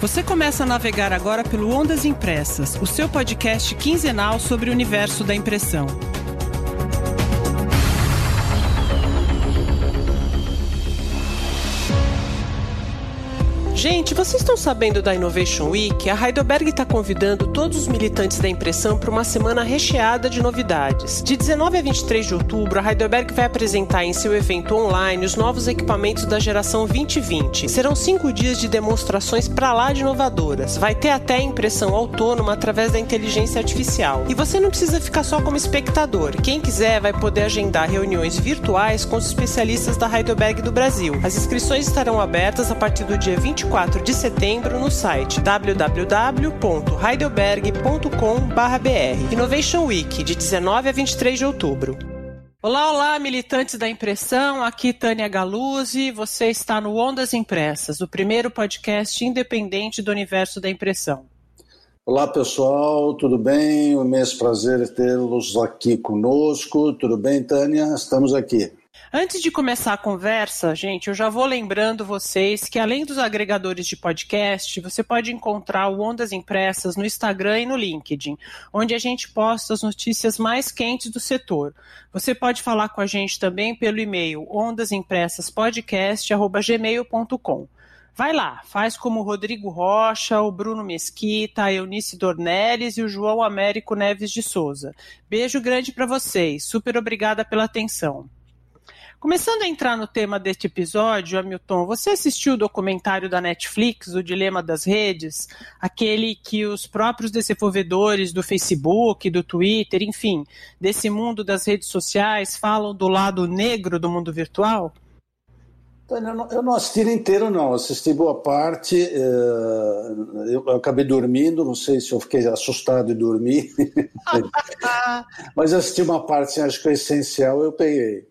Você começa a navegar agora pelo Ondas Impressas, o seu podcast quinzenal sobre o universo da impressão. Gente, vocês estão sabendo da Innovation Week? A Heidelberg está convidando todos os militantes da impressão para uma semana recheada de novidades. De 19 a 23 de outubro, a Heidelberg vai apresentar em seu evento online os novos equipamentos da geração 2020. Serão 5 dias de demonstrações pra lá de inovadoras. Vai ter até impressão autônoma através da inteligência artificial. E você não precisa ficar só como espectador. Quem quiser vai poder agendar reuniões virtuais com os especialistas da Heidelberg do Brasil. As inscrições estarão abertas a partir do dia 24 de setembro no site www.heidelberg.com.br. Innovation Week, de 19 a 23 de outubro. Olá, militantes da impressão, aqui Tânia Galuzzi, você está no Ondas Impressas, o primeiro podcast independente do universo da impressão. Olá pessoal, tudo bem? Um imenso prazer tê-los aqui conosco, tudo bem, Tânia? Estamos aqui. Antes de começar a conversa, gente, eu já vou lembrando vocês que além dos agregadores de podcast, você pode encontrar o Ondas Impressas no Instagram e no LinkedIn, onde a gente posta as notícias mais quentes do setor. Você pode falar com a gente também pelo e-mail ondasimpressaspodcast@gmail.com. Vai lá, faz como o Rodrigo Rocha, o Bruno Mesquita, a Eunice Dornelles e o João Américo Neves de Souza. Beijo grande para vocês, super obrigada pela atenção. Começando a entrar no tema deste episódio, Hamilton, você assistiu o documentário da Netflix, O Dilema das Redes? Aquele que os próprios desenvolvedores do Facebook, do Twitter, enfim, desse mundo das redes sociais falam do lado negro do mundo virtual? Eu não assisti inteiro, não. Assisti boa parte. Eu acabei dormindo, não sei se eu fiquei assustado e dormi. Mas assisti uma parte, acho que é essencial, eu peguei.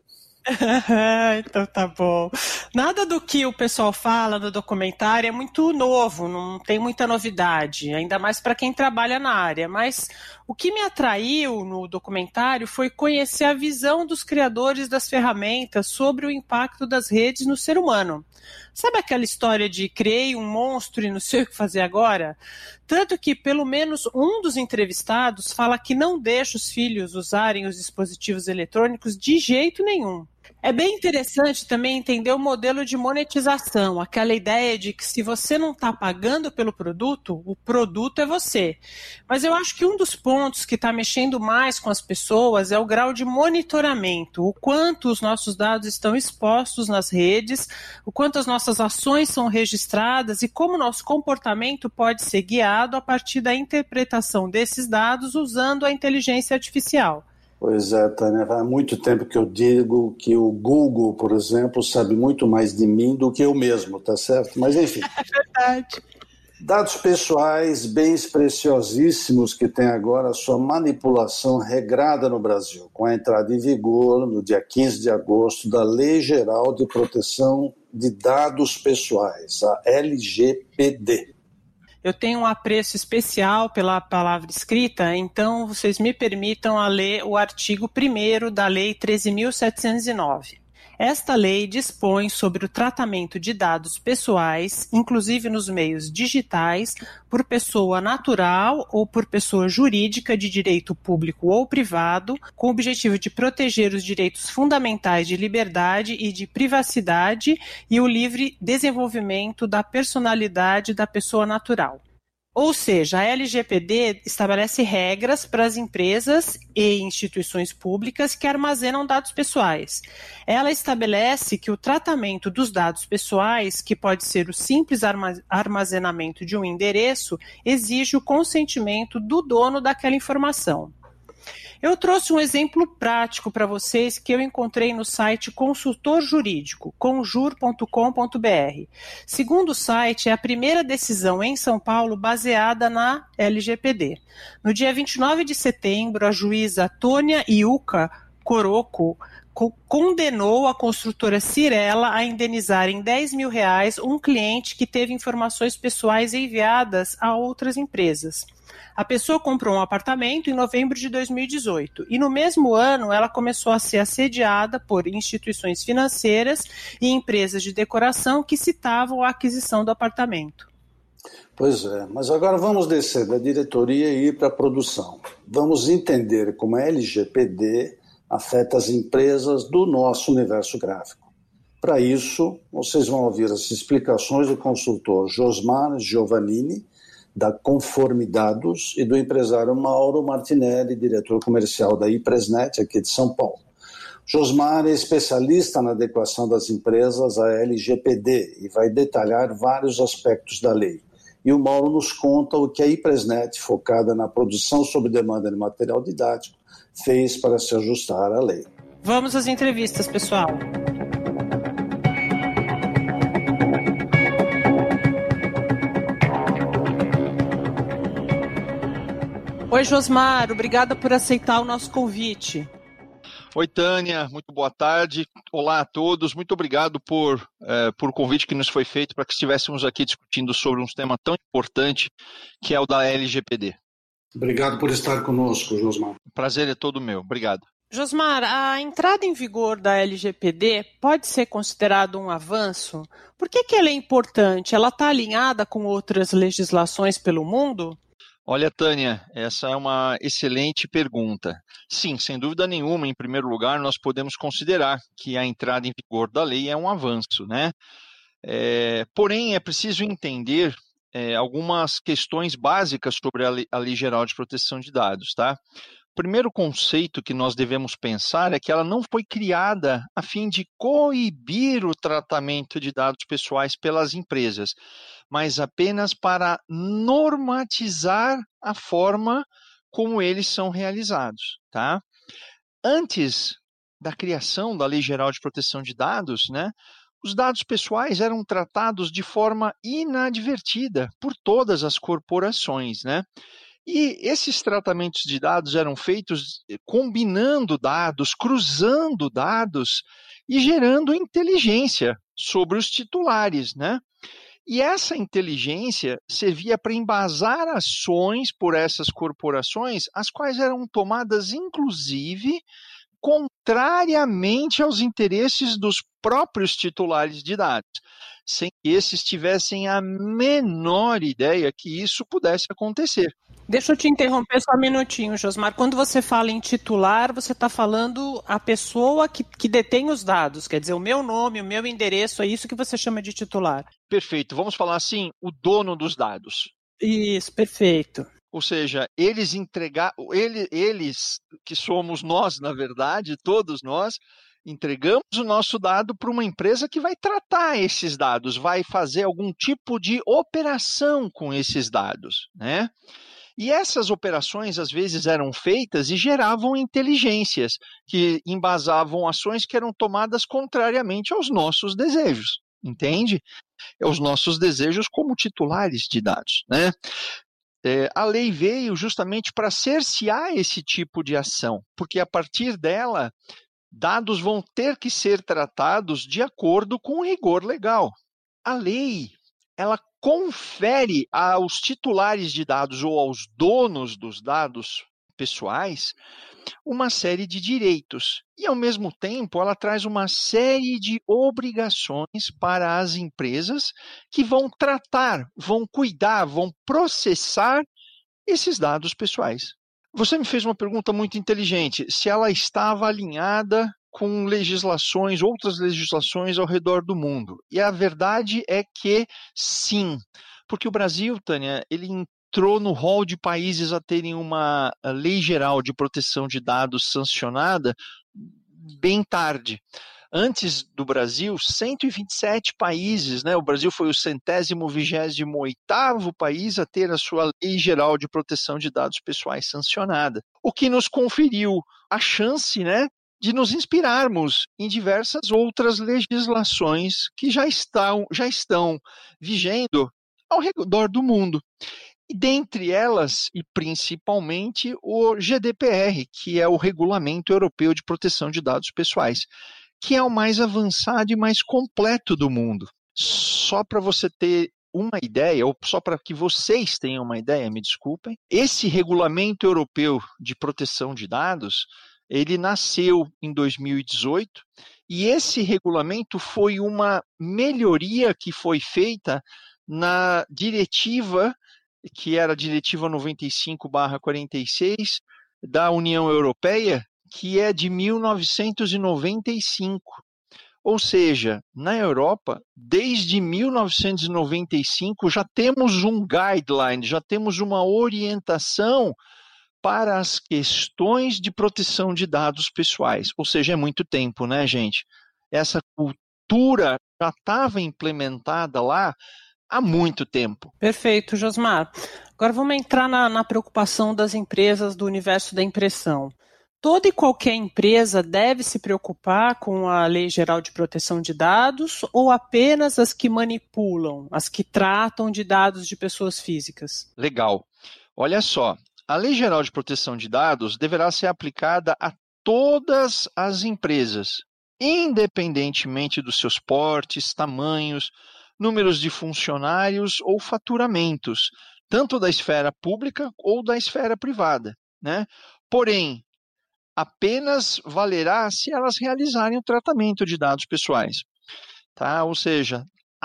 Então tá bom. Nada do que o pessoal fala no documentário é muito novo, não tem muita novidade, ainda mais para quem trabalha na área, mas o que me atraiu no documentário foi conhecer a visão dos criadores das ferramentas sobre o impacto das redes no ser humano. Sabe aquela história de criei um monstro e não sei o que fazer agora? Tanto que pelo menos um dos entrevistados fala que não deixa os filhos usarem os dispositivos eletrônicos de jeito nenhum. É bem interessante também entender o modelo de monetização, aquela ideia de que se você não está pagando pelo produto, o produto é você. Mas eu acho que um dos pontos que está mexendo mais com as pessoas é o grau de monitoramento, o quanto os nossos dados estão expostos nas redes, o quanto as nossas ações são registradas e como o nosso comportamento pode ser guiado a partir da interpretação desses dados usando a inteligência artificial. Pois é, Tânia, há muito tempo que eu digo que o Google, por exemplo, sabe muito mais de mim do que eu mesmo, tá certo? Mas enfim. É verdade. Dados pessoais, bens preciosíssimos que tem agora a sua manipulação regrada no Brasil, com a entrada em vigor, no dia 15 de agosto, da Lei Geral de Proteção de Dados Pessoais, a LGPD. Eu tenho um apreço especial pela palavra escrita, então vocês me permitam a ler o artigo 1º da Lei 13.709. Esta lei dispõe sobre o tratamento de dados pessoais, inclusive nos meios digitais, por pessoa natural ou por pessoa jurídica de direito público ou privado, com o objetivo de proteger os direitos fundamentais de liberdade e de privacidade e o livre desenvolvimento da personalidade da pessoa natural. Ou seja, a LGPD estabelece regras para as empresas e instituições públicas que armazenam dados pessoais. Ela estabelece que o tratamento dos dados pessoais, que pode ser o simples armazenamento de um endereço, exige o consentimento do dono daquela informação. Eu trouxe um exemplo prático para vocês que eu encontrei no site Consultor Jurídico, conjur.com.br. Segundo o site, é a primeira decisão em São Paulo baseada na LGPD. No dia 29 de setembro, a juíza Tônia Iuca Coroco condenou a construtora Cyrela a indenizar em R$10 mil um cliente que teve informações pessoais enviadas a outras empresas. A pessoa comprou um apartamento em novembro de 2018 e no mesmo ano ela começou a ser assediada por instituições financeiras e empresas de decoração que citavam a aquisição do apartamento. Pois é, mas agora vamos descer da diretoria e ir para a produção. Vamos entender como a LGPD afeta as empresas do nosso universo gráfico. Para isso, vocês vão ouvir as explicações do consultor Josmar Giovannini, da Conformidados, e do empresário Mauro Martinelli, diretor comercial da Ipresnet, aqui de São Paulo. Josmar é especialista na adequação das empresas à LGPD e vai detalhar vários aspectos da lei. E o Mauro nos conta o que a Ipresnet, focada na produção sob demanda de material didático, fez para se ajustar à lei. Vamos às entrevistas, pessoal. Oi, Josmar, obrigada por aceitar o nosso convite. Oi, Tânia, muito boa tarde. Olá a todos, muito obrigado por o convite que nos foi feito para que estivéssemos aqui discutindo sobre um tema tão importante que é o da LGPD. Obrigado por estar conosco, Josmar. O prazer é todo meu, obrigado. Josmar, a entrada em vigor da LGPD pode ser considerado um avanço? Por que ela é importante? Ela está alinhada com outras legislações pelo mundo? Olha, Tânia, essa é uma excelente pergunta. Sim, sem dúvida nenhuma, em primeiro lugar, nós podemos considerar que a entrada em vigor da lei é um avanço, né? Porém, é preciso entender algumas questões básicas sobre a Lei Geral de Proteção de Dados, tá? O primeiro conceito que nós devemos pensar é que ela não foi criada a fim de coibir o tratamento de dados pessoais pelas empresas, mas apenas para normatizar a forma como eles são realizados, tá? Antes da criação da Lei Geral de Proteção de Dados, né, os dados pessoais eram tratados de forma inadvertida por todas as corporações, né? E esses tratamentos de dados eram feitos combinando dados, cruzando dados e gerando inteligência sobre os titulares, né? E essa inteligência servia para embasar ações por essas corporações, as quais eram tomadas, inclusive, contrariamente aos interesses dos próprios titulares de dados, sem que esses tivessem a menor ideia que isso pudesse acontecer. Deixa eu te interromper só um minutinho, Josmar. Quando você fala em titular, você está falando a pessoa que detém os dados, quer dizer, o meu nome, o meu endereço, é isso que você chama de titular. Perfeito. Vamos falar assim, o dono dos dados. Isso, perfeito. Ou seja, eles que somos nós, na verdade, todos nós, entregamos o nosso dado para uma empresa que vai tratar esses dados, vai fazer algum tipo de operação com esses dados, né? E essas operações, às vezes, eram feitas e geravam inteligências que embasavam ações que eram tomadas contrariamente aos nossos desejos, entende? Os nossos desejos como titulares de dados, né? A lei veio justamente para cercear esse tipo de ação, porque a partir dela, dados vão ter que ser tratados de acordo com o rigor legal. A lei, ela confere aos titulares de dados ou aos donos dos dados pessoais uma série de direitos e, ao mesmo tempo, ela traz uma série de obrigações para as empresas que vão tratar, vão cuidar, vão processar esses dados pessoais. Você me fez uma pergunta muito inteligente, se ela estava alinhada com legislações, outras legislações ao redor do mundo. E a verdade é que sim, porque o Brasil, Tânia, ele entrou no rol de países a terem uma lei geral de proteção de dados sancionada bem tarde. Antes do Brasil, 127 países, né? O Brasil foi o 128º país a ter a sua Lei Geral de Proteção de Dados Pessoais sancionada, o que nos conferiu a chance, né, de nos inspirarmos em diversas outras legislações que já estão vigendo ao redor do mundo. E dentre elas, e principalmente, o GDPR, que é o Regulamento Europeu de Proteção de Dados Pessoais, que é o mais avançado e mais completo do mundo. Só para você ter uma ideia, ou só para que vocês tenham uma ideia, me desculpem, esse Regulamento Europeu de Proteção de Dados, ele nasceu em 2018 e esse regulamento foi uma melhoria que foi feita na diretiva, que era a diretiva 95/46 da União Europeia, que é de 1995. Ou seja, na Europa, desde 1995, já temos um guideline, já temos uma orientação para as questões de proteção de dados pessoais. Ou seja, é muito tempo, né, gente? Essa cultura já estava implementada lá há muito tempo. Perfeito, Josmar. Agora vamos entrar na preocupação das empresas do universo da impressão. Toda e qualquer empresa deve se preocupar com a Lei Geral de Proteção de Dados ou apenas as que manipulam, as que tratam de dados de pessoas físicas? Legal. Olha só, a Lei Geral de Proteção de Dados deverá ser aplicada a todas as empresas, independentemente dos seus portes, tamanhos, números de funcionários ou faturamentos, tanto da esfera pública ou da esfera privada, né? Porém, apenas valerá se elas realizarem o tratamento de dados pessoais, tá? Ou seja,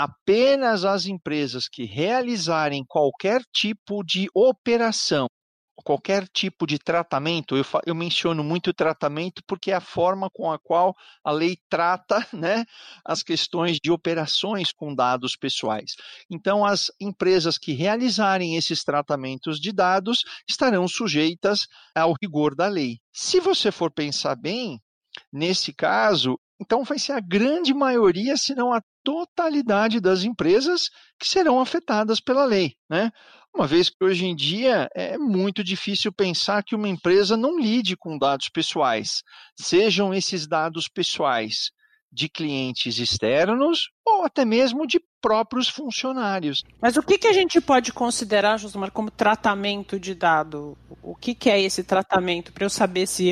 apenas as empresas que realizarem qualquer tipo de operação, qualquer tipo de tratamento, eu menciono muito tratamento porque é a forma com a qual a lei trata, né, as questões de operações com dados pessoais. Então, as empresas que realizarem esses tratamentos de dados estarão sujeitas ao rigor da lei. Se você for pensar bem, nesse caso, então vai ser a grande maioria, se não a totalidade das empresas que serão afetadas pela lei, né? Uma vez que hoje em dia é muito difícil pensar que uma empresa não lide com dados pessoais, sejam esses dados pessoais de clientes externos ou até mesmo de próprios funcionários. Mas o que a gente pode considerar, Josmar, como tratamento de dado? O que é esse tratamento para eu saber se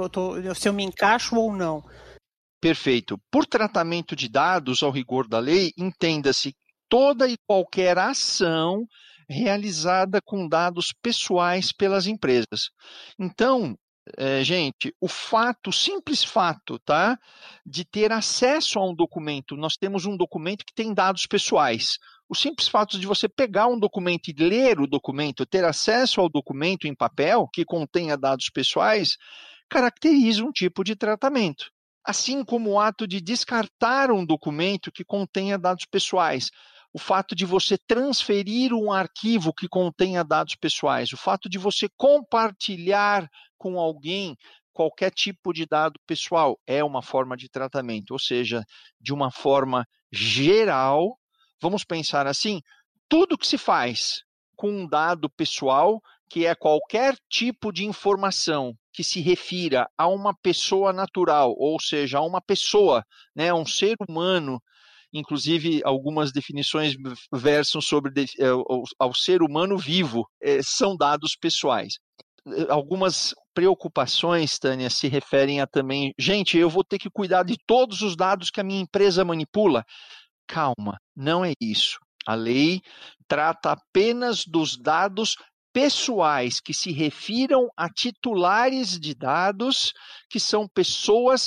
se eu me encaixo ou não? Perfeito. Por tratamento de dados, ao rigor da lei, entenda-se toda e qualquer ação realizada com dados pessoais pelas empresas. Então, gente, o simples fato, tá, de ter acesso a um documento, nós temos um documento que tem dados pessoais. O simples fato de você pegar um documento e ler o documento, ter acesso ao documento em papel que contenha dados pessoais, caracteriza um tipo de tratamento. Assim como o ato de descartar um documento que contenha dados pessoais, o fato de você transferir um arquivo que contenha dados pessoais, o fato de você compartilhar com alguém qualquer tipo de dado pessoal é uma forma de tratamento, ou seja, de uma forma geral, vamos pensar assim, tudo que se faz com um dado pessoal, que é qualquer tipo de informação que se refira a uma pessoa natural, ou seja, a uma pessoa, né, um ser humano, inclusive algumas definições versam sobre ao ser humano vivo, são dados pessoais. Algumas preocupações, Tânia, se referem a também, gente, eu vou ter que cuidar de todos os dados que a minha empresa manipula. Calma, não é isso. A lei trata apenas dos dados pessoais que se refiram a titulares de dados que são pessoas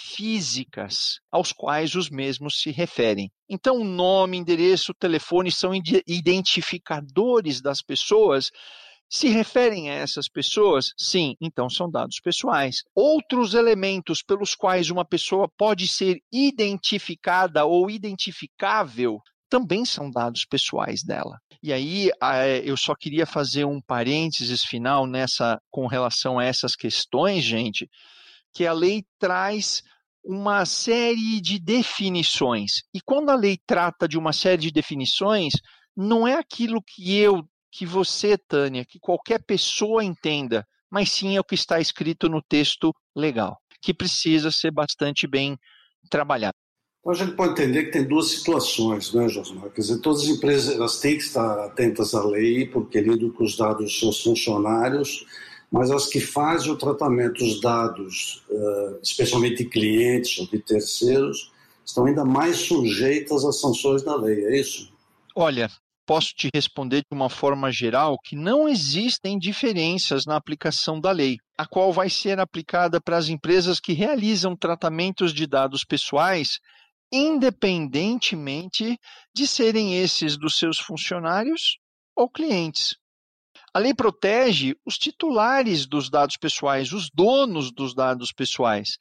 físicas aos quais os mesmos se referem. Então, nome, endereço, telefone são identificadores das pessoas. Se referem a essas pessoas? Sim, então são dados pessoais. Outros elementos pelos quais uma pessoa pode ser identificada ou identificável também são dados pessoais dela. E aí, eu só queria fazer um parênteses final com relação a essas questões, gente, que a lei traz uma série de definições. E quando a lei trata de uma série de definições, não é aquilo que você, Tânia, que qualquer pessoa entenda, mas sim é o que está escrito no texto legal, que precisa ser bastante bem trabalhado. Então a gente pode entender que tem duas situações, né, Josmar? Quer dizer, todas as empresas elas têm que estar atentas à lei, porque lidam com os dados dos seus funcionários, mas as que fazem o tratamento dos dados, especialmente de clientes ou de terceiros, estão ainda mais sujeitas às sanções da lei, é isso? Olha, posso te responder de uma forma geral que não existem diferenças na aplicação da lei, a qual vai ser aplicada para as empresas que realizam tratamentos de dados pessoais, independentemente de serem esses dos seus funcionários ou clientes. A lei protege os titulares dos dados pessoais, os donos dos dados pessoais,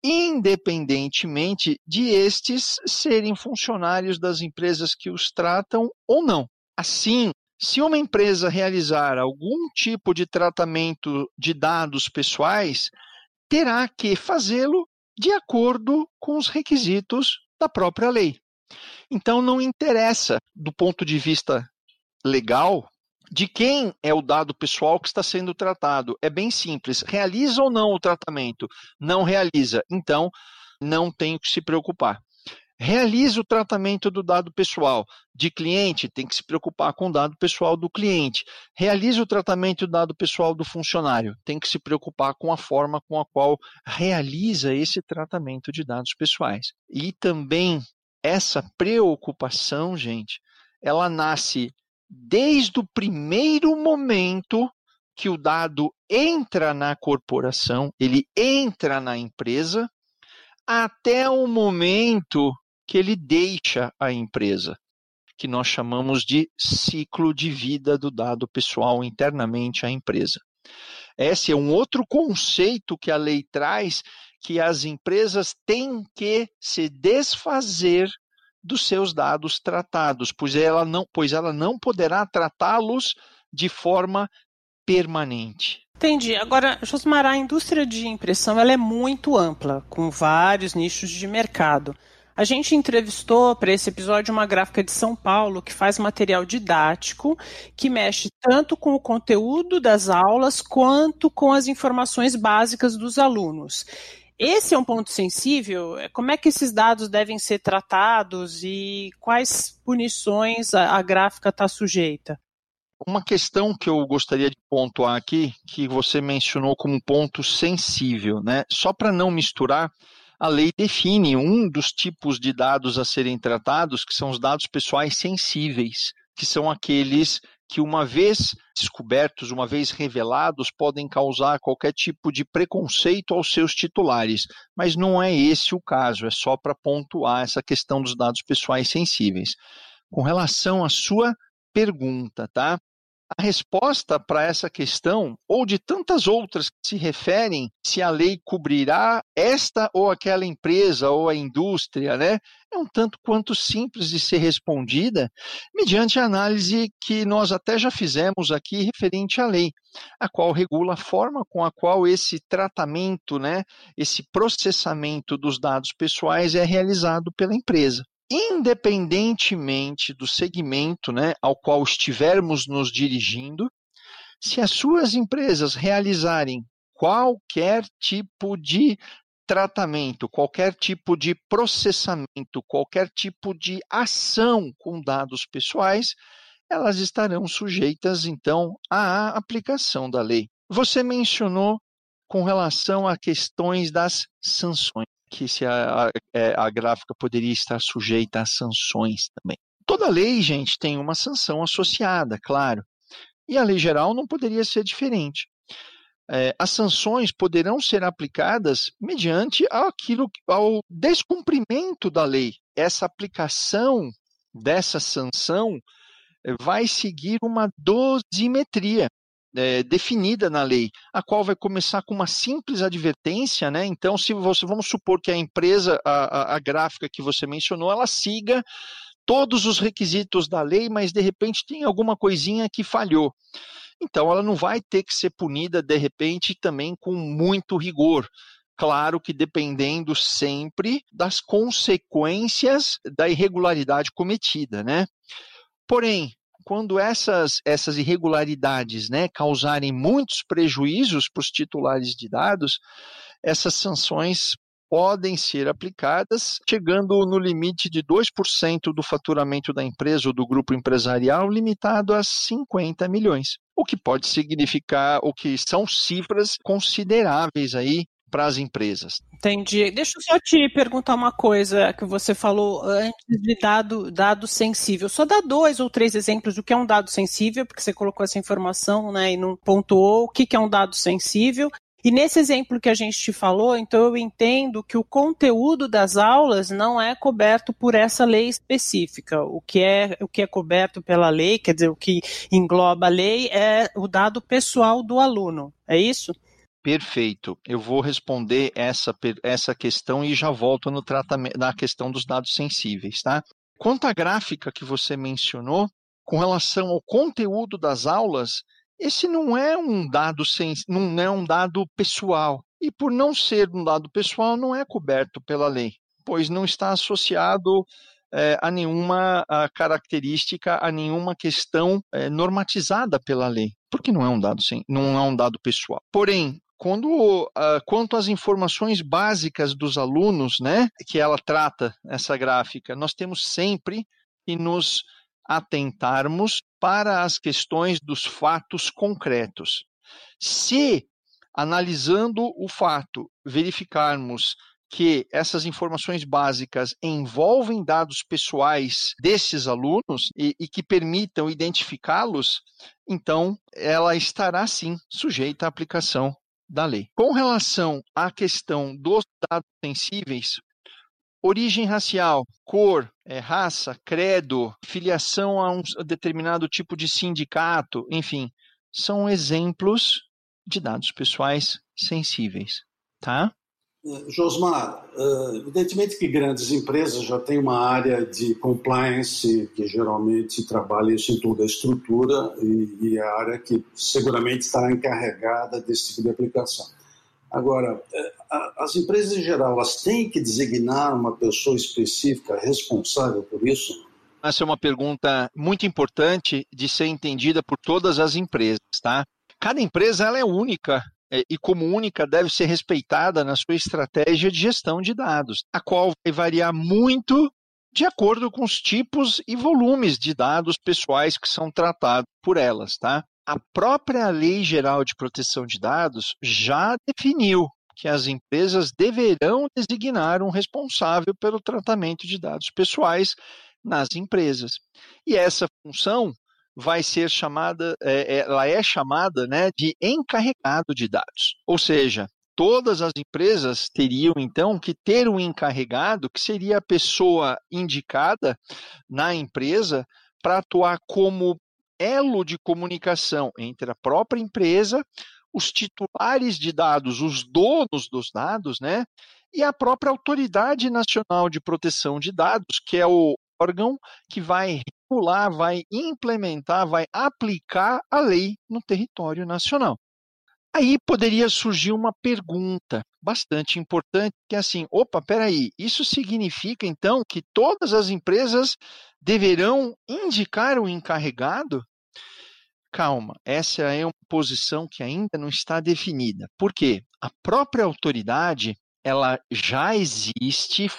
independentemente de estes serem funcionários das empresas que os tratam ou não. Assim, se uma empresa realizar algum tipo de tratamento de dados pessoais, terá que fazê-lo de acordo com os requisitos da própria lei. Então, não interessa, do ponto de vista legal, de quem é o dado pessoal que está sendo tratado. É bem simples. Realiza ou não o tratamento? Não realiza. Então, não tem que se preocupar. Realiza o tratamento do dado pessoal de cliente, tem que se preocupar com o dado pessoal do cliente. Realiza o tratamento do dado pessoal do funcionário, tem que se preocupar com a forma com a qual realiza esse tratamento de dados pessoais. E também essa preocupação, gente, ela nasce desde o primeiro momento que o dado entra na corporação, ele entra na empresa, até o momento que ele deixa a empresa, que nós chamamos de ciclo de vida do dado pessoal internamente à empresa. Esse é um outro conceito que a lei traz, que as empresas têm que se desfazer dos seus dados tratados, pois ela não poderá tratá-los de forma permanente. Entendi. Agora, Josmar, a indústria de impressão ela é muito ampla, com vários nichos de mercado. A gente entrevistou para esse episódio uma gráfica de São Paulo que faz material didático, que mexe tanto com o conteúdo das aulas quanto com as informações básicas dos alunos. Esse é um ponto sensível? Como é que esses dados devem ser tratados e quais punições a gráfica está sujeita? Uma questão que eu gostaria de pontuar aqui, que você mencionou como ponto sensível, né? Só para não misturar, a lei define um dos tipos de dados a serem tratados, que são os dados pessoais sensíveis, que são aqueles que, uma vez descobertos, uma vez revelados, podem causar qualquer tipo de preconceito aos seus titulares. Mas não é esse o caso, é só para pontuar essa questão dos dados pessoais sensíveis. Com relação à sua pergunta, tá? A resposta para essa questão, ou de tantas outras que se referem se a lei cobrirá esta ou aquela empresa ou a indústria, né? É um tanto quanto simples de ser respondida, mediante a análise que nós até já fizemos aqui referente à lei, a qual regula a forma com a qual esse tratamento, né, esse processamento dos dados pessoais é realizado pela empresa. Independentemente do segmento, né, ao qual estivermos nos dirigindo, se as suas empresas realizarem qualquer tipo de tratamento, qualquer tipo de processamento, qualquer tipo de ação com dados pessoais, elas estarão sujeitas, então, à aplicação da lei. Você mencionou com relação a questões das sanções, que se a gráfica poderia estar sujeita a sanções também. Toda lei, gente, tem uma sanção associada, claro. E a lei geral não poderia ser diferente. As sanções poderão ser aplicadas mediante ao descumprimento da lei. Essa aplicação dessa sanção vai seguir uma dosimetria definida na lei, a qual vai começar com uma simples advertência, né? Então, vamos supor que a empresa, a gráfica que você mencionou, ela siga todos os requisitos da lei, mas de repente tem alguma coisinha que falhou. Então, ela não vai ter que ser punida, de repente, também com muito rigor. Claro que dependendo sempre das consequências da irregularidade cometida, né? Porém, quando essas irregularidades, né, causarem muitos prejuízos para os titulares de dados, essas sanções podem ser aplicadas, chegando no limite de 2% do faturamento da empresa ou do grupo empresarial, limitado a 50 milhões, o que pode significar, o que são cifras consideráveis aí para as empresas. Entendi. Deixa eu só te perguntar uma coisa que você falou antes de dado sensível. Só dá 2 ou 3 exemplos do que é um dado sensível, porque você colocou essa informação, né, e não pontuou o que é um dado sensível. E nesse exemplo que a gente te falou, então eu entendo que o conteúdo das aulas não é coberto por essa lei específica. O que é coberto pela lei, quer dizer, o que engloba a lei é o dado pessoal do aluno. É isso? Perfeito. Eu vou responder essa questão e já volto no tratamento, na questão dos dados sensíveis, tá? Quanto à gráfica que você mencionou, com relação ao conteúdo das aulas, esse não é um dado pessoal. E por não ser um dado pessoal, não é coberto pela lei, pois não está associado a nenhuma característica, a nenhuma questão normatizada pela lei, porque não é um dado pessoal. Porém, quanto às informações básicas dos alunos, né, que ela trata, essa gráfica, nós temos sempre que nos atentarmos para as questões dos fatos concretos. Se, analisando o fato, verificarmos que essas informações básicas envolvem dados pessoais desses alunos e que permitam identificá-los, então ela estará sim sujeita à aplicação da lei. Com relação à questão dos dados sensíveis, origem racial, cor, raça, credo, filiação a um determinado tipo de sindicato, enfim, são exemplos de dados pessoais sensíveis, tá? Josmar, evidentemente que grandes empresas já têm uma área de compliance que geralmente trabalha isso em toda a estrutura e é a área que seguramente estará encarregada desse tipo de aplicação. Agora, as empresas em geral, elas têm que designar uma pessoa específica responsável por isso? Essa é uma pergunta muito importante de ser entendida por todas as empresas, tá? Cada empresa ela é única e como única deve ser respeitada na sua estratégia de gestão de dados, a qual vai variar muito de acordo com os tipos e volumes de dados pessoais que são tratados por elas, tá? A própria Lei Geral de Proteção de Dados já definiu que as empresas deverão designar um responsável pelo tratamento de dados pessoais nas empresas. E essa função vai ser chamada, ela é chamada, né, de encarregado de dados. Ou seja, todas as empresas teriam, então, que ter um encarregado, que seria a pessoa indicada na empresa para atuar como elo de comunicação entre a própria empresa, os titulares de dados, os donos dos dados, né, e a própria Autoridade Nacional de Proteção de Dados, que é o órgão que vai regular, vai implementar, vai aplicar a lei no território nacional. Aí poderia surgir uma pergunta bastante importante, que é assim, peraí, isso significa então que todas as empresas deverão indicar o encarregado? Calma, essa é uma posição que ainda não está definida. Por quê? A própria autoridade, ela já existe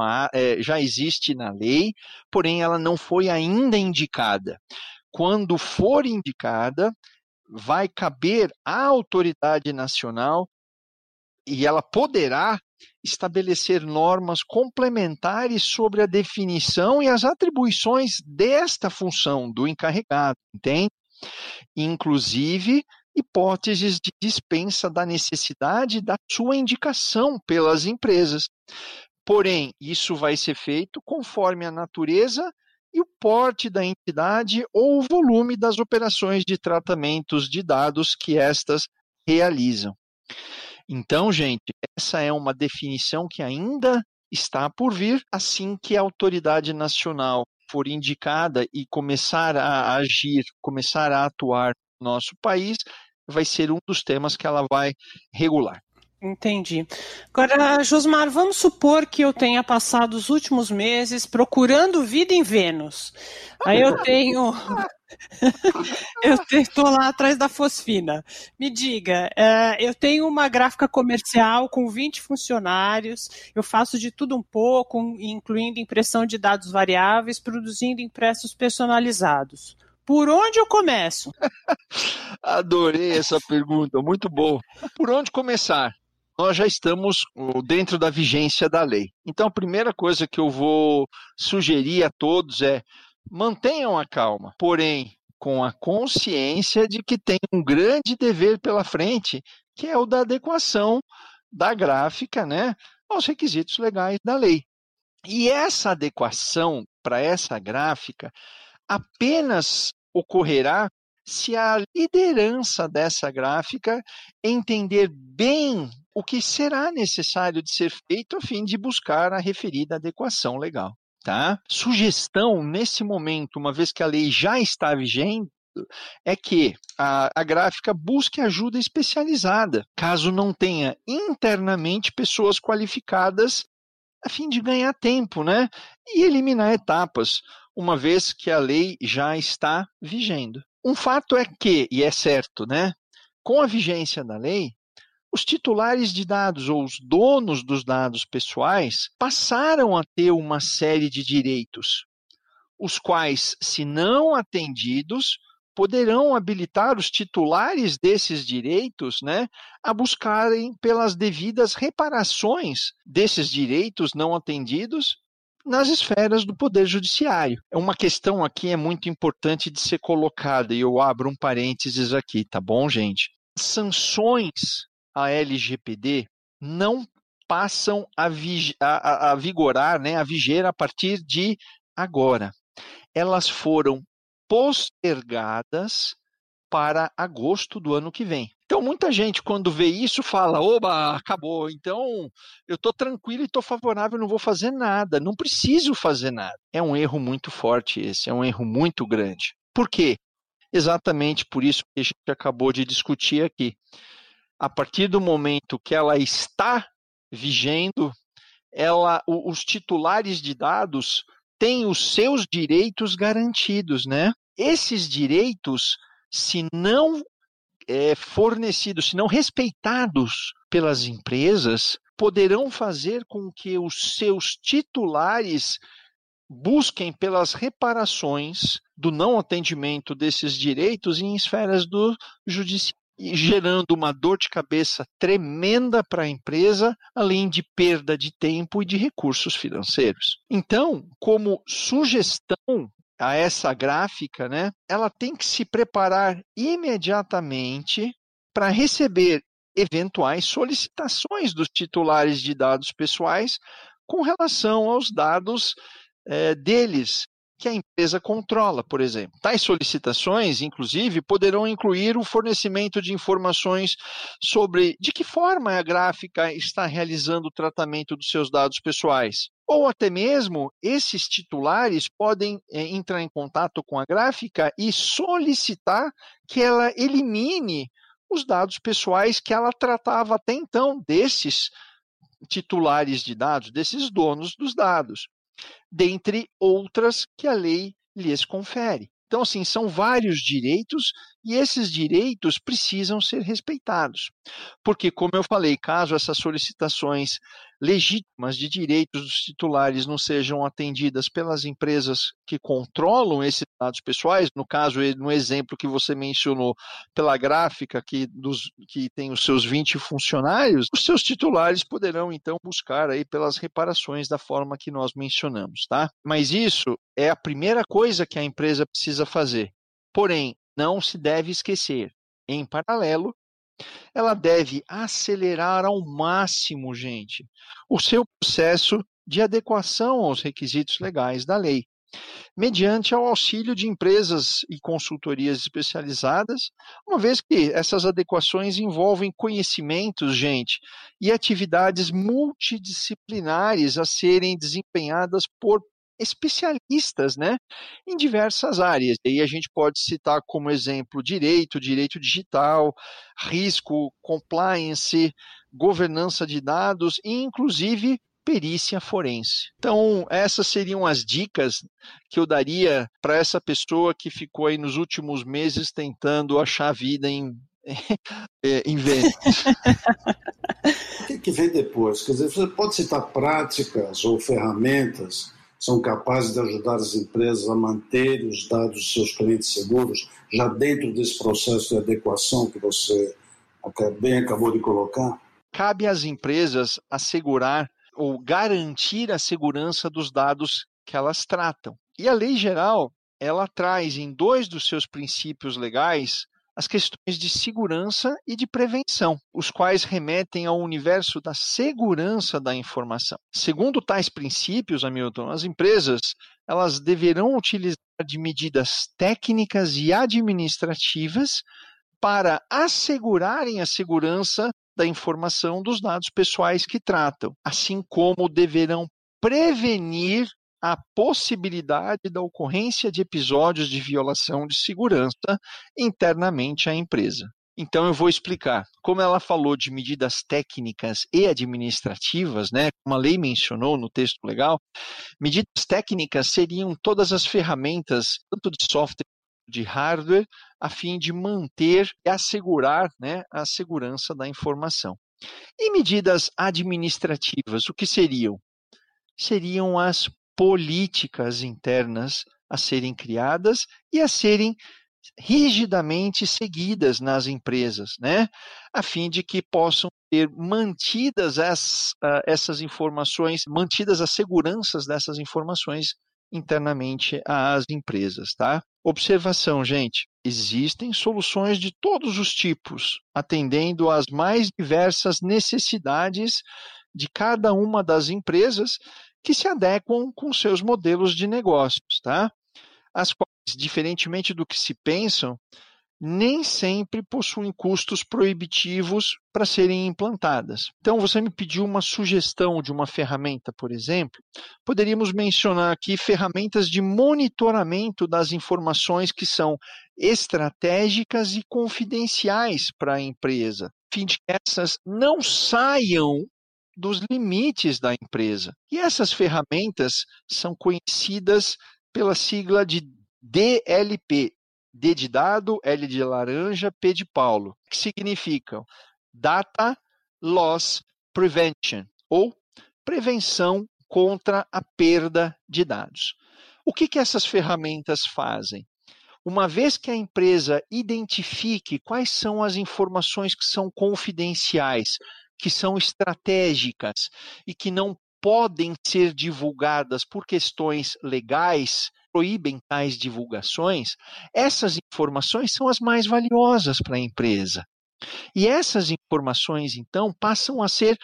na lei, porém ela não foi ainda indicada. Quando for indicada, vai caber à autoridade nacional e ela poderá estabelecer normas complementares sobre a definição e as atribuições desta função do encarregado, entende? Inclusive hipóteses de dispensa da necessidade da sua indicação pelas empresas. Porém, isso vai ser feito conforme a natureza e o porte da entidade ou o volume das operações de tratamentos de dados que estas realizam. Então, gente, essa é uma definição que ainda está por vir, assim que a autoridade nacional for indicada e começar a agir, começar a atuar no nosso país, vai ser um dos temas que ela vai regular. Entendi. Agora, Josmar, vamos supor que eu tenha passado os últimos meses procurando vida em Vênus. Aí eu tenho... eu estou lá atrás da Fosfina. Me diga, eu tenho uma gráfica comercial com 20 funcionários, eu faço de tudo um pouco, incluindo impressão de dados variáveis, produzindo impressos personalizados. Por onde eu começo? Adorei essa pergunta, muito bom. Por onde começar? Nós já estamos dentro da vigência da lei. Então, a primeira coisa que eu vou sugerir a todos é mantenham a calma, porém, com a consciência de que tem um grande dever pela frente, que é o da adequação da gráfica, né, aos requisitos legais da lei. E essa adequação para essa gráfica apenas ocorrerá se a liderança dessa gráfica entender bem o que será necessário de ser feito a fim de buscar a referida adequação legal. Tá? Sugestão, nesse momento, uma vez que a lei já está vigente, é que a gráfica busque ajuda especializada, caso não tenha internamente pessoas qualificadas a fim de ganhar tempo, né? E eliminar etapas, uma vez que a lei já está vigendo. Um fato é que, e é certo, né? Com a vigência da lei, os titulares de dados ou os donos dos dados pessoais passaram a ter uma série de direitos, os quais, se não atendidos, poderão habilitar os titulares desses direitos, né, a buscarem pelas devidas reparações desses direitos não atendidos nas esferas do Poder Judiciário. Uma questão aqui é muito importante de ser colocada, e eu abro um parênteses aqui, tá bom, gente? Sanções à LGPD não passam a vigorar, né, a viger a partir de agora. Elas foram postergadas para agosto do ano que vem. Então, muita gente, quando vê isso, fala, oba, acabou, então eu estou tranquilo e estou favorável, não vou fazer nada, não preciso fazer nada. É um erro muito forte esse, é um erro muito grande. Por quê? Exatamente por isso que a gente acabou de discutir aqui. A partir do momento que ela está vigendo, os titulares de dados têm os seus direitos garantidos, né? Esses direitos, se não fornecidos, se não respeitados pelas empresas, poderão fazer com que os seus titulares busquem pelas reparações do não atendimento desses direitos em esferas do judiciário, gerando uma dor de cabeça tremenda para a empresa, além de perda de tempo e de recursos financeiros. Então, como sugestão a essa gráfica, né, ela tem que se preparar imediatamente para receber eventuais solicitações dos titulares de dados pessoais com relação aos dados deles, que a empresa controla, por exemplo. Tais solicitações, inclusive, poderão incluir o fornecimento de informações sobre de que forma a gráfica está realizando o tratamento dos seus dados pessoais. Ou até mesmo, esses titulares podem entrar em contato com a gráfica e solicitar que ela elimine os dados pessoais que ela tratava até então desses titulares de dados, desses donos dos dados, dentre outras que a lei lhes confere. Então, assim, são vários direitos e esses direitos precisam ser respeitados. Porque, como eu falei, caso essas solicitações legítimas de direitos dos titulares não sejam atendidas pelas empresas que controlam esses dados pessoais, no caso, no exemplo que você mencionou, pela gráfica que tem os seus 20 funcionários, os seus titulares poderão, então, buscar aí pelas reparações da forma que nós mencionamos, tá? Mas isso é a primeira coisa que a empresa precisa fazer. Porém, não se deve esquecer, em paralelo, ela deve acelerar ao máximo, gente, o seu processo de adequação aos requisitos legais da lei, mediante ao auxílio de empresas e consultorias especializadas, uma vez que essas adequações envolvem conhecimentos, gente, e atividades multidisciplinares a serem desempenhadas por especialistas, né, em diversas áreas. E aí a gente pode citar como exemplo direito digital, risco, compliance, governança de dados e, inclusive, perícia forense. Então, essas seriam as dicas que eu daria para essa pessoa que ficou aí nos últimos meses tentando achar vida em vendas. O que vem depois? Quer dizer, você pode citar práticas ou ferramentas que são capazes de ajudar as empresas a manter os dados dos seus clientes seguros, já dentro desse processo de adequação que você bem acabou de colocar? Cabe às empresas assegurar ou garantir a segurança dos dados que elas tratam. E a lei geral, ela traz em 2 dos seus princípios legais as questões de segurança e de prevenção, os quais remetem ao universo da segurança da informação. Segundo tais princípios, Hamilton, as empresas elas deverão utilizar de medidas técnicas e administrativas para assegurarem a segurança da informação dos dados pessoais que tratam, assim como deverão prevenir a possibilidade da ocorrência de episódios de violação de segurança internamente à empresa. Então, eu vou explicar. Como ela falou de medidas técnicas e administrativas, né, como a lei mencionou no texto legal, medidas técnicas seriam todas as ferramentas, tanto de software quanto de hardware, a fim de manter e assegurar, né, a segurança da informação. E medidas administrativas, o que seriam? Seriam as políticas internas a serem criadas e a serem rigidamente seguidas nas empresas, né? A fim de que possam ter mantidas essas informações, mantidas as seguranças dessas informações internamente às empresas, tá? Observação, gente, existem soluções de todos os tipos, atendendo às mais diversas necessidades de cada uma das empresas que se adequam com seus modelos de negócios, tá? As quais, diferentemente do que se pensam, nem sempre possuem custos proibitivos para serem implantadas. Então, você me pediu uma sugestão de uma ferramenta, por exemplo. Poderíamos mencionar aqui ferramentas de monitoramento das informações que são estratégicas e confidenciais para a empresa, a fim de que essas não saiam dos limites da empresa. E essas ferramentas são conhecidas pela sigla de DLP, D de dado, L de laranja, P de Paulo, que significam Data Loss Prevention, ou prevenção contra a perda de dados. O que essas ferramentas fazem? Uma vez que a empresa identifique quais são as informações que são confidenciais, que são estratégicas e que não podem ser divulgadas por questões legais, proíbem tais divulgações, essas informações são as mais valiosas para a empresa. E essas informações, então, passam a ser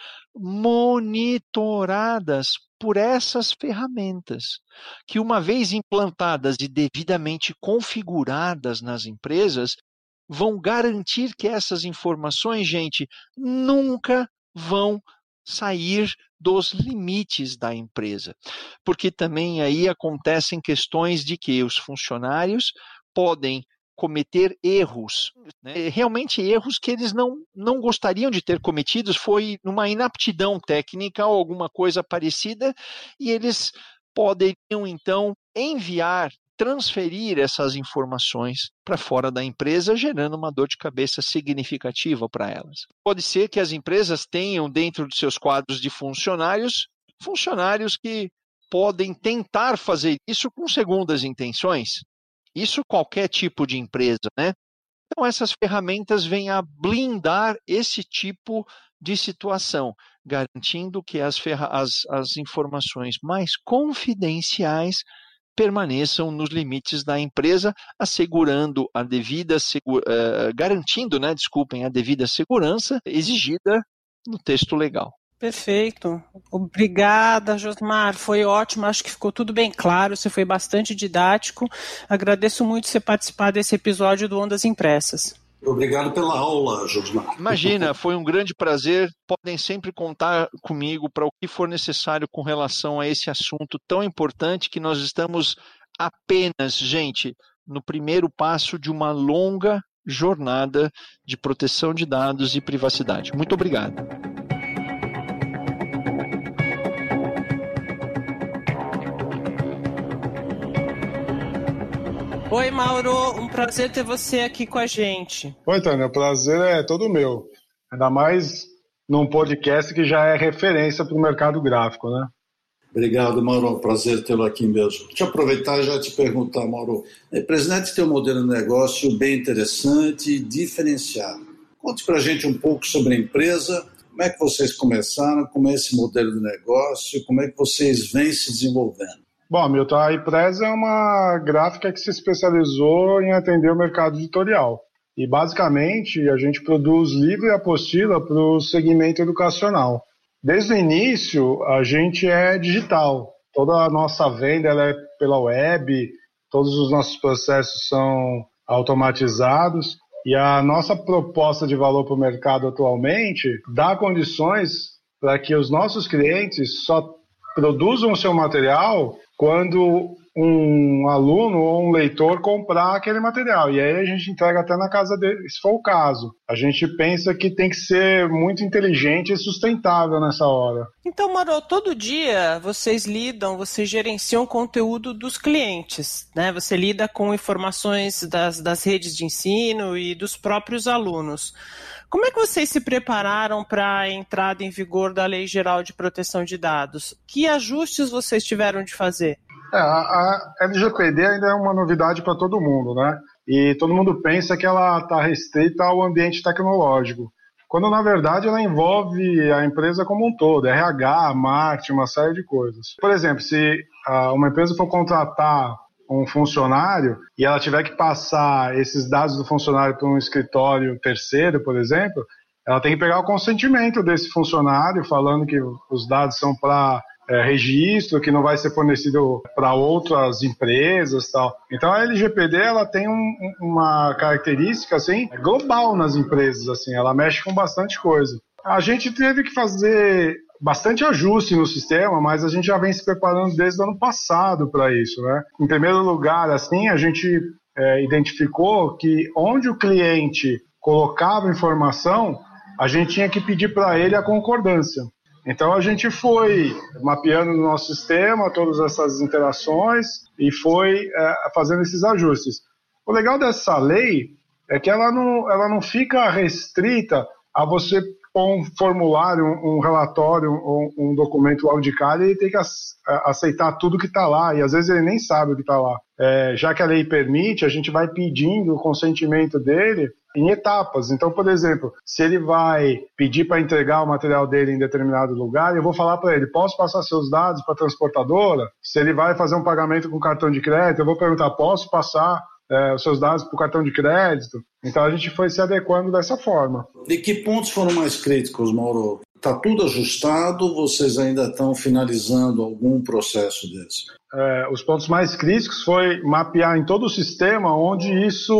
monitoradas por essas ferramentas, que uma vez implantadas e devidamente configuradas nas empresas, vão garantir que essas informações, gente, nunca vão sair dos limites da empresa. Porque também aí acontecem questões de que os funcionários podem cometer erros, né? Realmente erros que eles não gostariam de ter cometidos, foi numa inaptidão técnica ou alguma coisa parecida, e eles poderiam então transferir essas informações para fora da empresa, gerando uma dor de cabeça significativa para elas. Pode ser que as empresas tenham dentro de seus quadros de funcionários que podem tentar fazer isso com segundas intenções. Isso qualquer tipo de empresa, né? Então, essas ferramentas vêm a blindar esse tipo de situação, garantindo que as informações mais confidenciais permaneçam nos limites da empresa, garantindo, a devida segurança exigida no texto legal. Perfeito. Obrigada, Josmar. Foi ótimo. Acho que ficou tudo bem claro. Você foi bastante didático. Agradeço muito você participar desse episódio do Ondas Impressas. Obrigado pela aula, Josmar. Imagina, foi um grande prazer. Podem sempre contar comigo para o que for necessário com relação a esse assunto tão importante que nós estamos apenas, gente, no primeiro passo de uma longa jornada de proteção de dados e privacidade. Muito obrigado. Oi, Mauro, um prazer ter você aqui com a gente. Oi, Tânia, o prazer é todo meu. Ainda mais num podcast que já é referência para o mercado gráfico, né? Obrigado, Mauro. Prazer tê-lo aqui mesmo. Deixa eu aproveitar e já te perguntar, Mauro. A Presidente tem um modelo de negócio bem interessante e diferenciado. Conte para a gente um pouco sobre a empresa, como é que vocês começaram, como é esse modelo de negócio, como é que vocês vêm se desenvolvendo. Bom, Milton, a iPress é uma gráfica que se especializou em atender o mercado editorial. E, basicamente, a gente produz livro e apostila para o segmento educacional. Desde o início, a gente é digital. Toda a nossa venda ela é pela web, todos os nossos processos são automatizados. E a nossa proposta de valor para o mercado atualmente dá condições para que os nossos clientes só produzam o seu material quando um aluno ou um leitor comprar aquele material. E aí a gente entrega até na casa dele, se for o caso. A gente pensa que tem que ser muito inteligente e sustentável nessa hora. Então, Mauro, todo dia vocês gerenciam o conteúdo dos clientes, né? Você lida com informações das redes de ensino e dos próprios alunos. Como é que vocês se prepararam para a entrada em vigor da Lei Geral de Proteção de Dados? Que ajustes vocês tiveram de fazer? A LGPD ainda é uma novidade para todo mundo, né? E todo mundo pensa que ela está restrita ao ambiente tecnológico, quando na verdade ela envolve a empresa como um todo, RH, marketing, uma série de coisas. Por exemplo, se uma empresa for contratar um funcionário e ela tiver que passar esses dados do funcionário para um escritório terceiro, por exemplo, ela tem que pegar o consentimento desse funcionário, falando que os dados são para registro, que não vai ser fornecido para outras empresas e tal. Então a LGPD ela tem uma característica assim, global nas empresas, assim, ela mexe com bastante coisa. A gente teve que fazer bastante ajuste no sistema, mas a gente já vem se preparando desde o ano passado para isso, né? Em primeiro lugar, assim, a gente identificou que onde o cliente colocava informação, a gente tinha que pedir para ele a concordância. Então a gente foi mapeando no nosso sistema todas essas interações e foi fazendo esses ajustes. O legal dessa lei é que ela não fica restrita a você pôr um formulário, um relatório, um documento lá de cara e ele tem que aceitar tudo que está lá, e às vezes ele nem sabe o que está lá. Já que a lei permite, a gente vai pedindo o consentimento dele em etapas. Então, por exemplo, se ele vai pedir para entregar o material dele em determinado lugar, eu vou falar para ele, posso passar seus dados para a transportadora? Se ele vai fazer um pagamento com cartão de crédito, eu vou perguntar, posso passar os seus dados para o cartão de crédito? Então a gente foi se adequando dessa forma. E que pontos foram mais críticos, Mauro? Está tudo ajustado? Vocês ainda estão finalizando algum processo desse? Os pontos mais críticos foi mapear em todo o sistema onde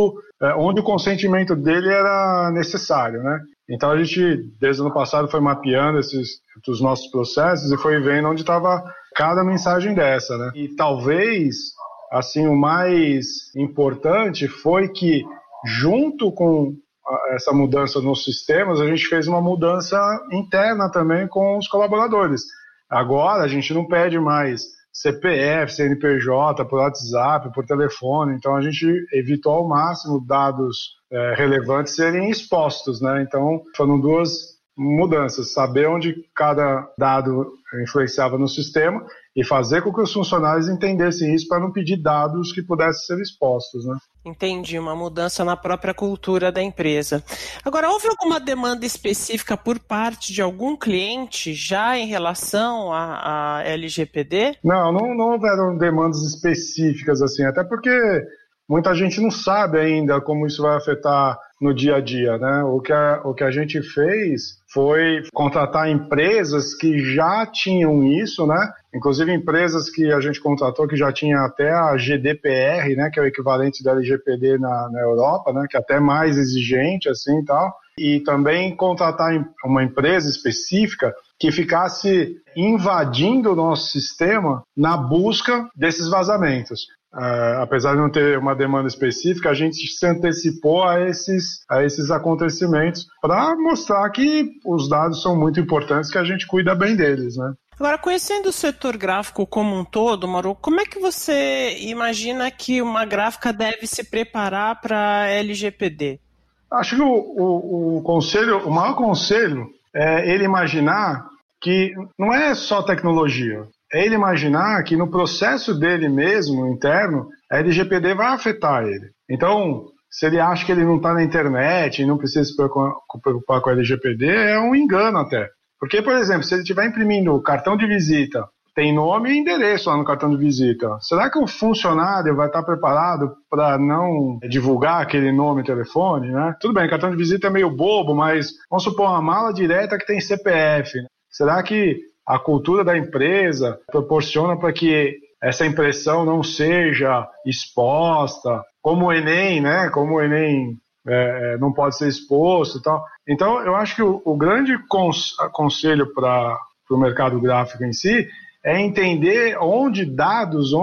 o consentimento dele era necessário, né? Então a gente, desde o ano passado, foi mapeando os nossos processos e foi vendo onde estava cada mensagem dessa, né? E talvez, assim, o mais importante foi que, junto com essa mudança nos sistemas, a gente fez uma mudança interna também com os colaboradores. Agora a gente não pede mais CPF, CNPJ, por WhatsApp, por telefone, então a gente evitou ao máximo dados relevantes serem expostos, né? Então foram duas mudanças, saber onde cada dado influenciava no sistema e fazer com que os funcionários entendessem isso para não pedir dados que pudessem ser expostos, né? Entendi, uma mudança na própria cultura da empresa. Agora, houve alguma demanda específica por parte de algum cliente já em relação à LGPD? Não houveram demandas específicas assim, até porque muita gente não sabe ainda como isso vai afetar no dia a dia, né? O que a gente fez foi contratar empresas que já tinham isso, né? Inclusive empresas que a gente contratou que já tinha até a GDPR, né? Que é o equivalente da LGPD na Europa, né? Que é até mais exigente, assim e tal. E também contratar uma empresa específica que ficasse invadindo o nosso sistema na busca desses vazamentos. Apesar de não ter uma demanda específica, a gente se antecipou a esses acontecimentos para mostrar que os dados são muito importantes, que a gente cuida bem deles, né? Agora, conhecendo o setor gráfico como um todo, Mauro, como é que você imagina que uma gráfica deve se preparar para a LGPD? Acho que o maior conselho é ele imaginar que não é só tecnologia. É ele imaginar que no processo dele mesmo, interno, a LGPD vai afetar ele. Então, se ele acha que ele não está na internet e não precisa se preocupar com a LGPD, é um engano até. Porque, por exemplo, se ele estiver imprimindo cartão de visita tem nome e endereço lá no cartão de visita. Será que o funcionário vai estar preparado para não divulgar aquele nome e telefone, né? Tudo bem, cartão de visita é meio bobo, mas vamos supor uma mala direta que tem CPF, né? Será que a cultura da empresa proporciona para que essa impressão não seja exposta, como o Enem, né? Como o Enem não pode ser exposto e tal. Então, eu acho que o grande conselho para o mercado gráfico em si é entender onde dados,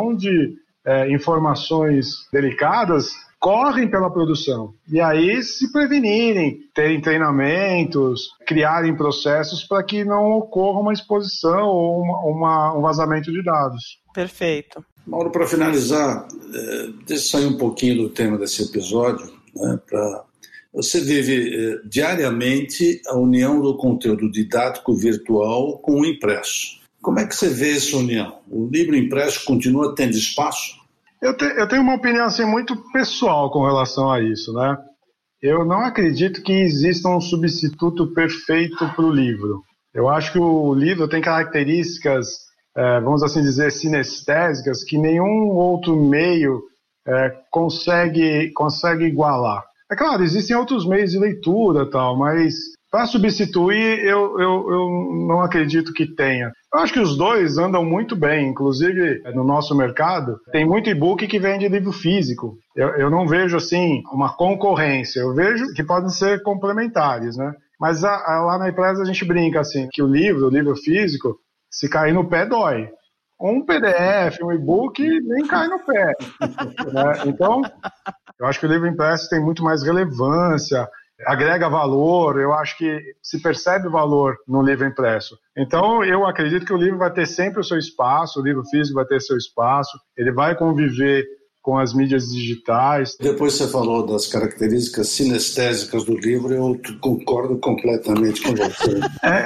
informações delicadas correm pela produção. E aí se prevenirem, terem treinamentos, criarem processos para que não ocorra uma exposição ou um vazamento de dados. Perfeito. Mauro, para finalizar, deixa eu sair um pouquinho do tema desse episódio, né, você vive diariamente a união do conteúdo didático virtual com o impresso. Como é que você vê essa união? O livro impresso continua tendo espaço? Eu tenho uma opinião assim, muito pessoal com relação a isso, né? Eu não acredito que exista um substituto perfeito para o livro. Eu acho que o livro tem características, vamos assim dizer, sinestésicas, que nenhum outro meio consegue igualar. É claro, existem outros meios de leitura e tal, mas para substituir eu não acredito que tenha. Eu acho que os dois andam muito bem, inclusive no nosso mercado tem muito e-book que vende livro físico. Eu não vejo assim uma concorrência, eu vejo que podem ser complementares, né? Mas lá na empresa a gente brinca assim, que o livro físico, se cair no pé dói. Um PDF, um e-book, nem cai no pé. Né? Então, eu acho que o livro impresso tem muito mais relevância, agrega valor, eu acho que se percebe valor no livro impresso. Então, eu acredito que o livro vai ter sempre o seu espaço, o livro físico vai ter seu espaço, ele vai conviver com as mídias digitais. Depois você falou das características sinestésicas do livro, eu concordo completamente com você.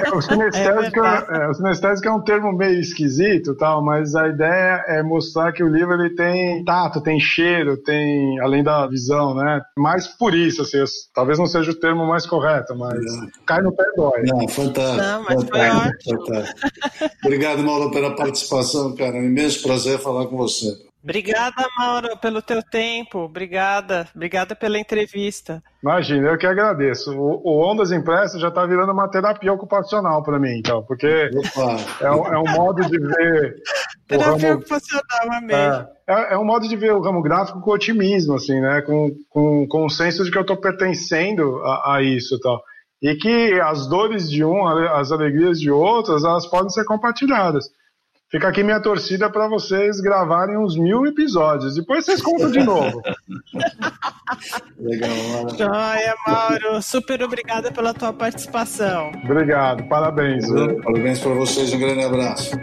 O sinestésico é um termo meio esquisito, tal, mas a ideia é mostrar que o livro ele tem tato, tem cheiro, tem além da visão, né? Mas por isso, assim, talvez não seja o termo mais correto, mas cai no pé dói. Não, fantástico. Não, mas foi ótimo. Fantástico. Obrigado, Mauro, pela participação, cara. É um imenso prazer falar com você. Obrigada, Mauro, pelo teu tempo. Obrigada pela entrevista. Imagina, eu que agradeço. O Ondas Impressas já está virando uma terapia ocupacional para mim, então, porque é um modo de ver... Terapia ocupacional, amei. É um modo de ver o ramo gráfico com otimismo, assim, né? Com o senso de que eu estou pertencendo a isso e tal. E que as dores de um, as alegrias de outras, elas podem ser compartilhadas. Fica aqui minha torcida para vocês gravarem uns 1000 episódios. Depois vocês contam de novo. Legal, Mauro. Joia, Mauro. Super obrigada pela tua participação. Obrigado, parabéns. Parabéns para vocês, um grande abraço.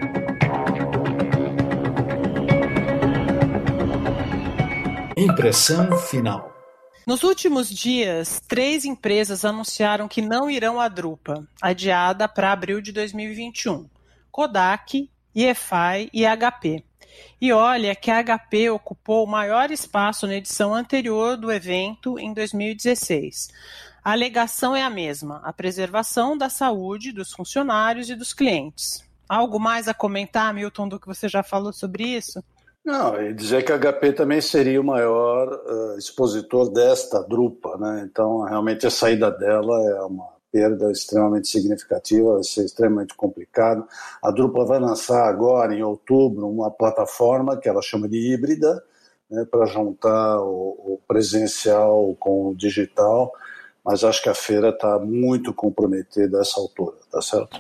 Impressão final. Nos últimos dias, 3 empresas anunciaram que não irão à Drupa, adiada para abril de 2021. Kodak, EFI e HP. E olha que a HP ocupou o maior espaço na edição anterior do evento em 2016. A alegação é a mesma, a preservação da saúde dos funcionários e dos clientes. Algo mais a comentar, Milton, do que você já falou sobre isso? Não, e dizer que a HP também seria o maior expositor desta Drupa, né? Então, realmente, a saída dela é uma perda extremamente significativa, vai ser extremamente complicado. A Drupa vai lançar agora, em outubro, uma plataforma que ela chama de híbrida, né, para juntar o presencial com o digital, mas acho que a feira está muito comprometida a essa altura, tá certo?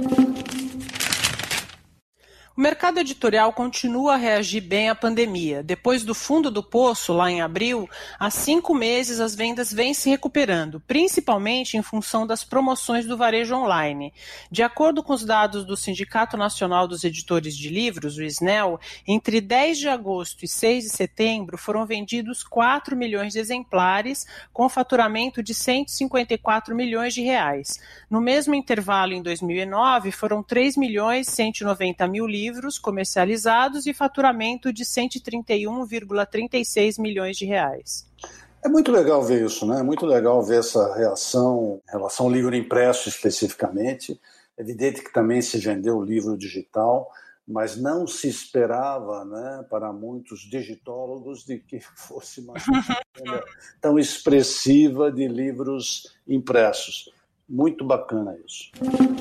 O mercado editorial continua a reagir bem à pandemia. Depois do fundo do poço, lá em abril, há 5 meses as vendas vêm se recuperando, principalmente em função das promoções do varejo online. De acordo com os dados do Sindicato Nacional dos Editores de Livros, o SNEL, entre 10 de agosto e 6 de setembro foram vendidos 4 milhões de exemplares, com faturamento de 154 milhões de reais. No mesmo intervalo, em 2009, foram 3 milhões e 190 mil livros comercializados e faturamento de 131,36 milhões de reais. É muito legal ver isso, né? É muito legal ver essa reação em relação ao livro impresso especificamente. É evidente que também se vendeu o livro digital, mas não se esperava, né, para muitos digitólogos, de que fosse uma tão expressiva de livros impressos. Muito bacana isso.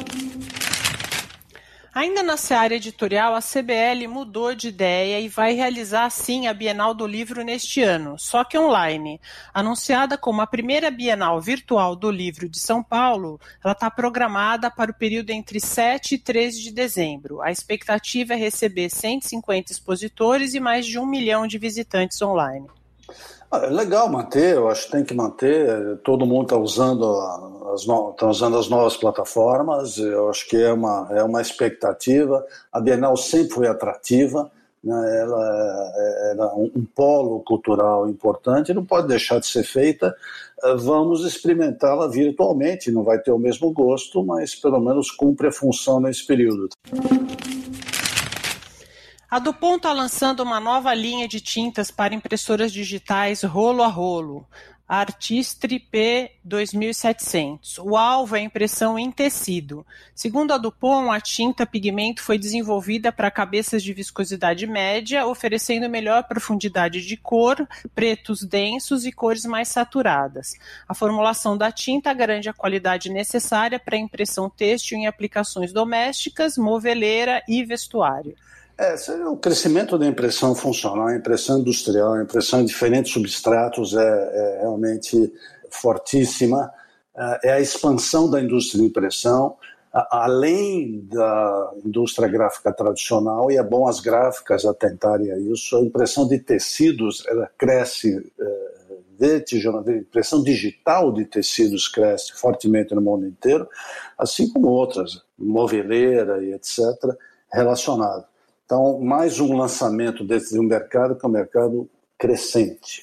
Ainda na seara editorial, a CBL mudou de ideia e vai realizar, sim, a Bienal do Livro neste ano, só que online. Anunciada como a primeira Bienal virtual do livro de São Paulo, ela está programada para o período entre 7 e 13 de dezembro. A expectativa é receber 150 expositores e mais de 1 milhão de visitantes online. É legal manter, eu acho que tem que manter, todo mundo está usando as novas plataformas, eu acho que é uma expectativa. A Bienal sempre foi atrativa, né? Ela era um polo cultural importante, não pode deixar de ser feita. Vamos experimentá-la virtualmente, não vai ter o mesmo gosto, mas pelo menos cumpre a função nesse período. A DuPont está lançando uma nova linha de tintas para impressoras digitais rolo a rolo, a Artistry P2700. O alvo é a impressão em tecido. Segundo a DuPont, a tinta pigmento foi desenvolvida para cabeças de viscosidade média, oferecendo melhor profundidade de cor, pretos densos e cores mais saturadas. A formulação da tinta garante a qualidade necessária para impressão têxtil em aplicações domésticas, moveleira e vestuário. O crescimento da impressão funcional, a impressão industrial, a impressão em diferentes substratos é realmente fortíssima. É a expansão da indústria de impressão, além da indústria gráfica tradicional, e é bom as gráficas atentarem a isso. A impressão de tecidos ela cresce vertiginosamente, a impressão digital de tecidos cresce fortemente no mundo inteiro, assim como outras, moveleira e etc., relacionado. Então, mais um lançamento desse de um mercado que é um mercado crescente.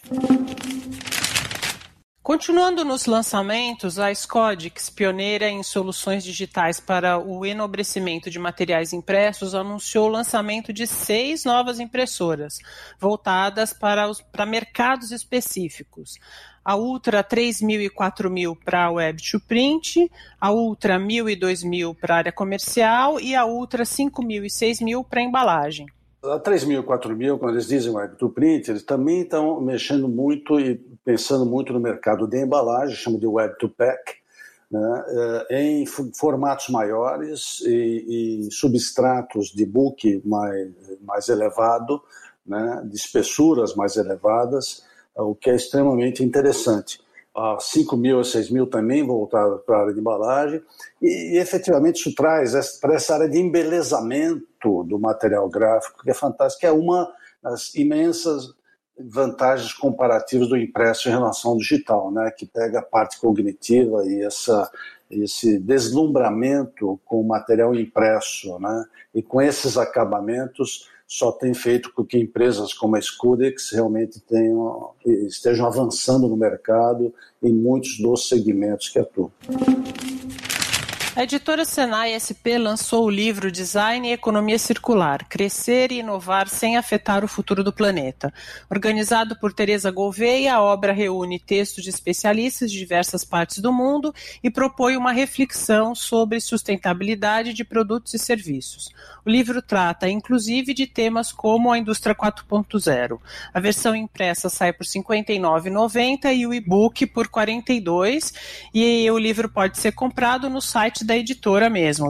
Continuando nos lançamentos, a Scodix, pioneira em soluções digitais para o enobrecimento de materiais impressos, anunciou o lançamento de 6 novas impressoras, voltadas para mercados específicos. A Ultra 3000 e 4000 para Web to Print, a Ultra 1000 e 2000 para área comercial e a Ultra 5000 e 6000 para embalagem. A 3000 e 4000, quando eles dizem Web to Print, eles também estão mexendo muito e pensando muito no mercado de embalagem, chama de Web to Pack, né, em formatos maiores e substratos de book mais elevado, né, de espessuras mais elevadas, o que é extremamente interessante. A 5.000 a 6.000 também voltado para a área de embalagem, e efetivamente isso traz para essa área de embelezamento do material gráfico, que é fantástico, que é uma das imensas vantagens comparativas do impresso em relação ao digital, né, que pega a parte cognitiva e esse deslumbramento com o material impresso, né, e com esses acabamentos só tem feito com que empresas como a Scodix realmente estejam avançando no mercado em muitos dos segmentos que atuam. A editora Senai SP lançou o livro Design e Economia Circular, Crescer e Inovar sem afetar o futuro do planeta. Organizado por Teresa Gouveia, a obra reúne textos de especialistas de diversas partes do mundo e propõe uma reflexão sobre sustentabilidade de produtos e serviços. O livro trata, inclusive, de temas como a indústria 4.0. A versão impressa sai por R$ 59,90 e o e-book por R$ 42, e o livro pode ser comprado no site da editora mesmo,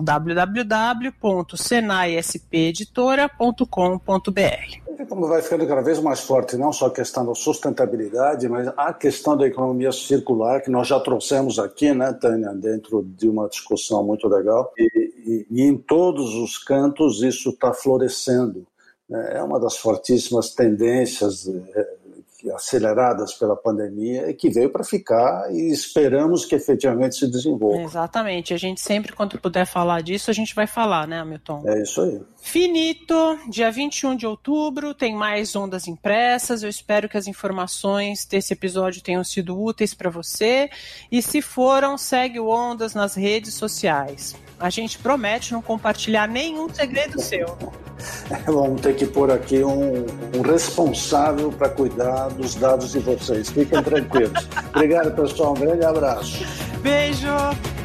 www.senaispeditora.com.br. Como vai ficando cada vez mais forte, não só a questão da sustentabilidade, mas a questão da economia circular, que nós já trouxemos aqui, né, Tânia, dentro de uma discussão muito legal, e em todos os cantos isso está florescendo. É uma das fortíssimas tendências aceleradas pela pandemia e que veio para ficar e esperamos que efetivamente se desenvolva. Exatamente. A gente sempre, quando puder falar disso, a gente vai falar, né, Hamilton? É isso aí. Finito, dia 21 de outubro, tem mais ondas impressas. Eu espero que as informações desse episódio tenham sido úteis para você. E se foram, segue o Ondas nas redes sociais. A gente promete não compartilhar nenhum segredo seu. Vamos ter que pôr aqui um responsável para cuidar dos dados de vocês. Fiquem tranquilos. Obrigado, pessoal. Um grande abraço. Beijo.